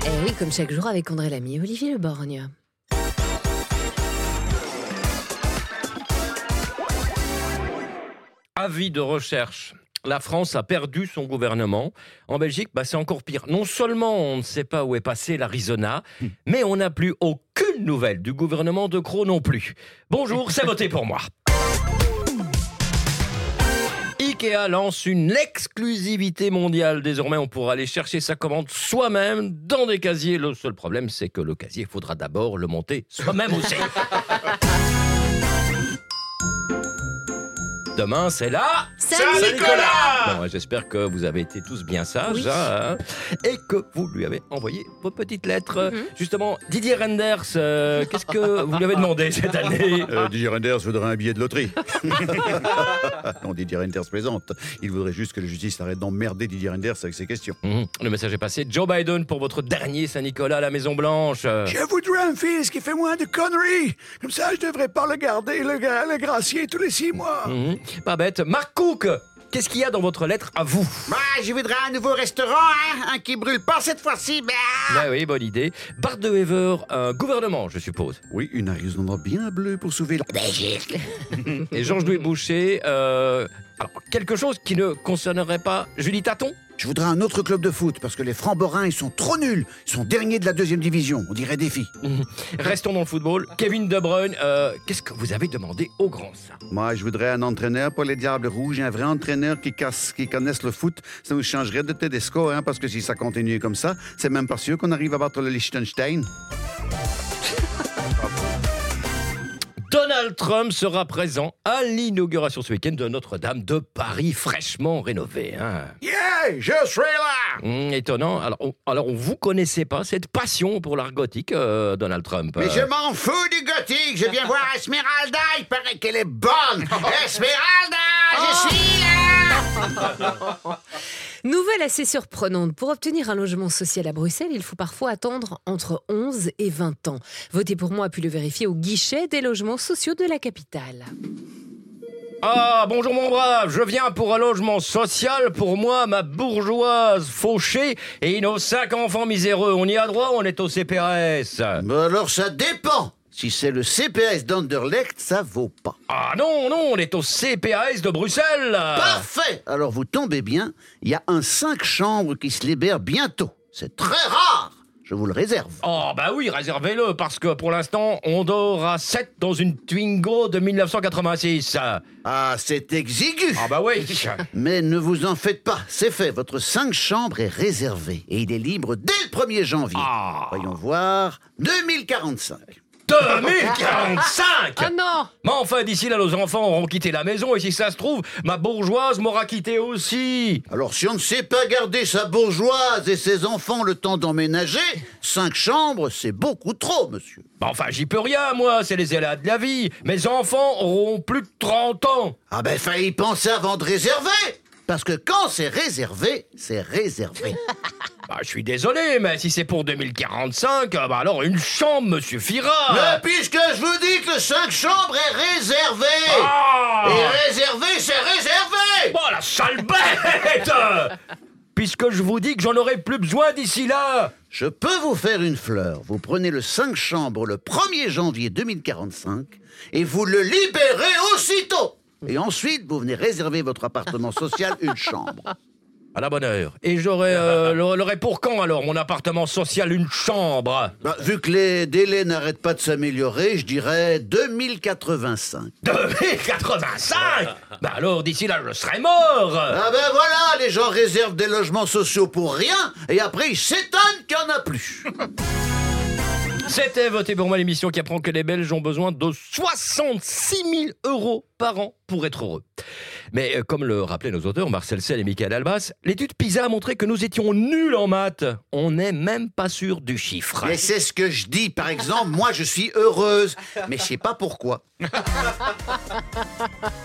Eh oui, comme chaque jour avec André Lamy et Olivier Le Borgne. Avis de recherche. La France a perdu son gouvernement. En Belgique, c'est encore pire. Non seulement on ne sait pas où est passé l'Arizona, mais on n'a plus aucune nouvelle du gouvernement de Croo non plus. Bonjour, c'est voté pour moi. Ikea lance une exclusivité mondiale. Désormais, on pourra aller chercher sa commande soi-même dans des casiers. Le seul problème, c'est que le casier, il faudra d'abord le monter soi-même aussi. Demain, c'est là Saint-Nicolas. Bon, j'espère que vous avez été tous bien sages, Oui. et que vous lui avez envoyé vos petites lettres. Justement, Didier Renders, qu'est-ce que vous lui avez demandé cette année? Didier Renders voudrait un billet de loterie. Non, Didier Renders plaisante. Il voudrait juste que la justice arrête d'emmerder Didier Renders avec ses questions. Le message est passé. Joe Biden pour votre dernier Saint-Nicolas à la Maison-Blanche. Je voudrais un fils qui fait moins de conneries. Comme ça, je devrais pas le garder, le gracier tous les 6 mois. Pas bête. Mark Cook, qu'est-ce qu'il y a dans votre lettre à vous? Je voudrais un nouveau restaurant, un qui brûle pas cette fois-ci. Oui, bonne idée. Bart de Wever, un gouvernement, je suppose. Oui, une Arizona bien bleue pour sauver la Belgique. Et Georges-Louis Boucher, alors, quelque chose qui ne concernerait pas Julie Taton? Je voudrais un autre club de foot parce que les Francs-Borins, ils sont trop nuls. Ils sont derniers de la 2e division, on dirait des filles. Restons dans le football. Kevin De Bruyne, qu'est-ce que vous avez demandé au grand saint? Moi, je voudrais un entraîneur pour les Diables Rouges, un vrai entraîneur qui connaisse le foot. Ça nous changerait de Tedesco, parce que si ça continue comme ça, c'est même pas sûr qu'on arrive à battre le Liechtenstein. Donald Trump sera présent à l'inauguration ce week-end de Notre-Dame de Paris, fraîchement rénovée. Yeah, je serai là. Étonnant. Alors, vous connaissez pas cette passion pour l'art gothique, Donald Trump? Mais je m'en fous du gothique. Je viens voir Esmeralda. Il paraît qu'elle est bonne. Esmeralda, je suis là. Nouvelle assez surprenante. Pour obtenir un logement social à Bruxelles, il faut parfois attendre entre 11 et 20 ans. Votez pour moi a pu le vérifier au guichet des logements sociaux de la capitale. Ah, bonjour mon brave, je viens pour un logement social pour moi, ma bourgeoise fauchée et nos 5 enfants miséreux. On y a droit ou on est au CPAS? Alors ça dépend. Si c'est le CPAS d'Anderlecht, ça vaut pas. Ah non, on est au CPAS de Bruxelles. Parfait. Alors vous tombez bien, il y a un 5 chambres qui se libère bientôt. C'est très rare. Je vous le réserve. Oh oui, réservez-le, parce que pour l'instant, on dort à 7 dans une Twingo de 1986. Ah, c'est exigu. Oui. Mais ne vous en faites pas, c'est fait. Votre 5 chambres est réservé et il est libre dès le 1er janvier. Voyons voir, 2045. 2045. Oh non! Mais enfin, d'ici là, nos enfants auront quitté la maison et si ça se trouve, ma bourgeoise m'aura quitté aussi. Alors si on ne sait pas garder sa bourgeoise et ses enfants le temps d'emménager, 5 chambres, c'est beaucoup trop, monsieur. J'y peux rien, moi, c'est les aléas de la vie. Mes enfants auront plus de 30 ans. Fallait y penser avant de réserver. Parce que quand c'est réservé, c'est réservé. Je suis désolé, mais si c'est pour 2045, alors une chambre me suffira. Mais puisque je vous dis que 5 chambres est réservé. Et réservé, c'est réservé. La sale bête. Puisque je vous dis que j'en aurai plus besoin d'ici là. Je peux vous faire une fleur. Vous prenez le 5 chambres le 1er janvier 2045 et vous le libérez aussitôt. Et ensuite, vous venez réserver votre appartement social une chambre. À la bonne heure. Et l'aurai pour quand alors, mon appartement social, une chambre? Vu que les délais n'arrêtent pas de s'améliorer, je dirais 2085. 2085? Alors d'ici là, je serai mort. Voilà, les gens réservent des logements sociaux pour rien, et après ils s'étonnent qu'il n'y en a plus. C'était Votez pour moi, l'émission qui apprend que les Belges ont besoin de 66 000 € par an pour être heureux. Mais comme le rappelaient nos auteurs Marcel Sell et Michael Albas, l'étude PISA a montré que nous étions nuls en maths. On n'est même pas sûr du chiffre. Mais c'est ce que je dis, par exemple, moi je suis heureuse, mais je sais pas pourquoi.